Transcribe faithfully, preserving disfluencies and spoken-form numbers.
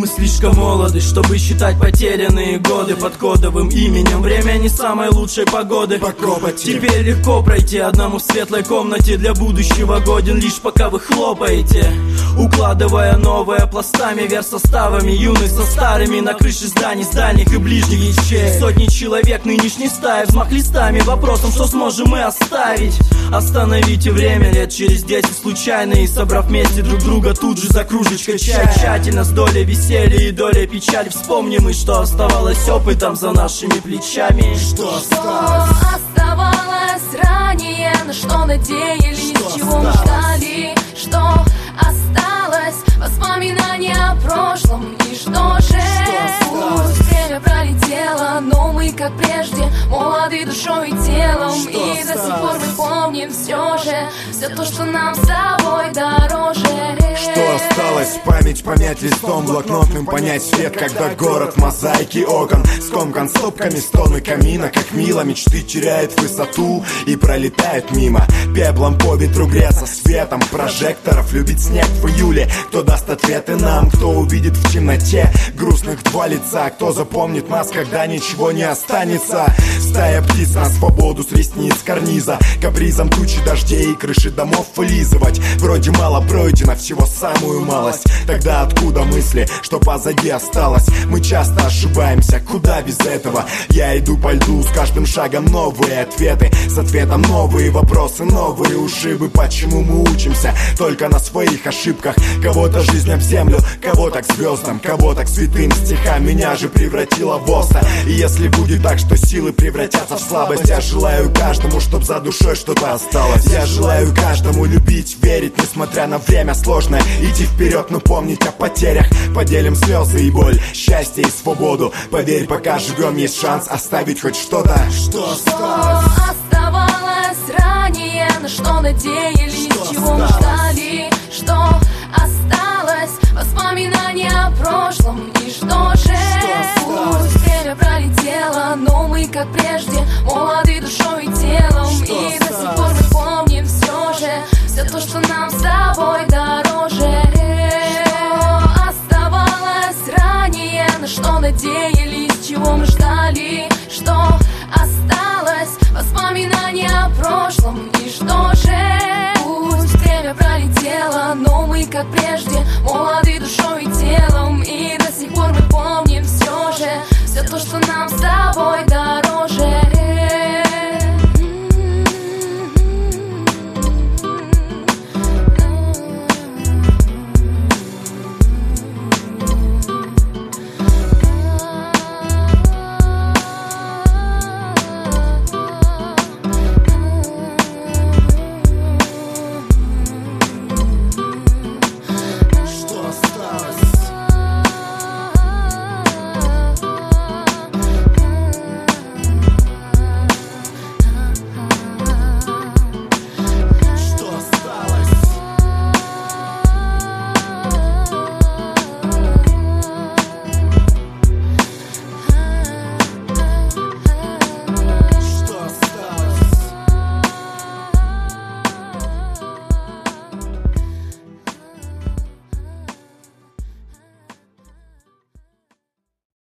Мы слишком молоды, чтобы считать потерянные годы под кодовым именем. Время не самой лучшей погоды. Теперь легко пройти одному в светлой комнате. Для будущего годен лишь пока вы хлопаете, укладывая новое пластами, версоставами, юных со старыми на крыше зданий, с дальних и ближних вещей. Сотни человек нынешней стаи, взмах листами, вопросом, что сможем мы оставить. Остановите время лет через десять случайно, и собрав вместе друг друга тут же за кружечкой чая, тщательно с долей веселья и долей печали, вспомним и что оставалось опытом за нашими плечами. Что осталось? Что оставалось ранее, на что надеялись, что чего мы ждали, что осталось, воспоминания о прошлом. И что же? Пусть время пролетело, но мы, как прежде, молоды душой и телом. Что и осталось? До сих пор мы помним все же, все то, что нам с тобой дороже. Что осталось? Память помять листом блокнотным, понять свет, когда город в мозаике окон скомкан стопками стоны камина. Как мило, мечты теряют высоту и пролетают мимо. Пеплом по ветру греться, светом прожекторов любить снег в июле. Кто даст ответы нам, кто увидит в темноте грустных два лица, кто запомнит нас, когда ничего не останется. Стая птиц на свободу с ресниц карниза, капризом тучи дождей и крыши домов вылизывать. Вроде мало пройдено, всего самую малость. Тогда откуда мысли, что позади осталось? Мы часто ошибаемся, куда без этого? Я иду по льду, с каждым шагом новые ответы, с ответом новые вопросы, новые ушибы. Почему мы учимся только на своих ошибках? Кого-то жизнь об землю, кого-то к звездам, кого-то к святым стихам. Меня же превратило в оса. И если будет так, что силы превратятся в слабость, я желаю каждому, чтоб за душой что-то осталось. Я желаю каждому любить, верить, несмотря на время сложное. Идти вперед, но помнить о потерях. Поделим слезы и боль, счастье и свободу. Поверь, пока живем, есть шанс оставить хоть что-то. Что осталось? Что оставалось ранее, на что надеялись, что чего мы ждали, что осталось, воспоминания о прошлом. И что же? Пусть время пролетело, но мы, как прежде, молоды душой и телом. Что и осталось? До сих пор мы помним все же, все то, что нам с тобой дороже. Что оставалось ранее, на что надеялись, чего мы ждали,